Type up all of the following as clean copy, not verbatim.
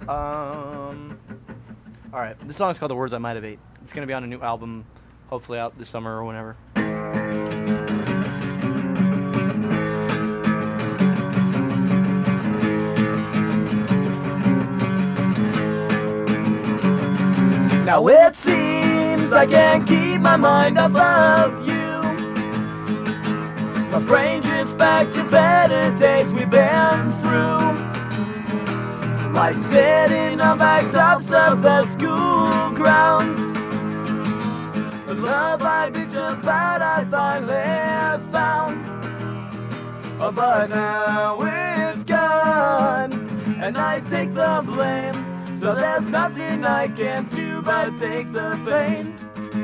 Alright, this song's called The Words I Might Have Ate. It's gonna be on a new album, hopefully out this summer or whenever. Now it seems I can't keep my mind off of you. My brain drifts back to better days we've been through, like sitting on back tops of the school grounds. The love I bitched about I finally found, but now it's gone, and I take the blame. So there's nothing I can do but take the pain.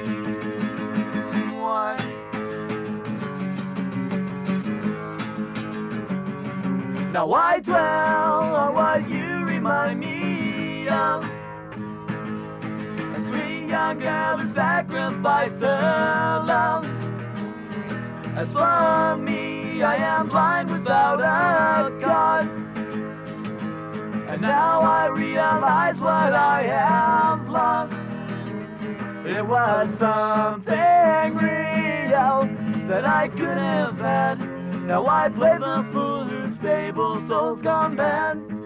Why? Now I dwell on what you remind me of. A sweet young girl who sacrificed her love. As for me, I am blind without a cause. And now I realize what I have lost. It was something real that I could have had. Now I play the fool whose stable soul's gone bad.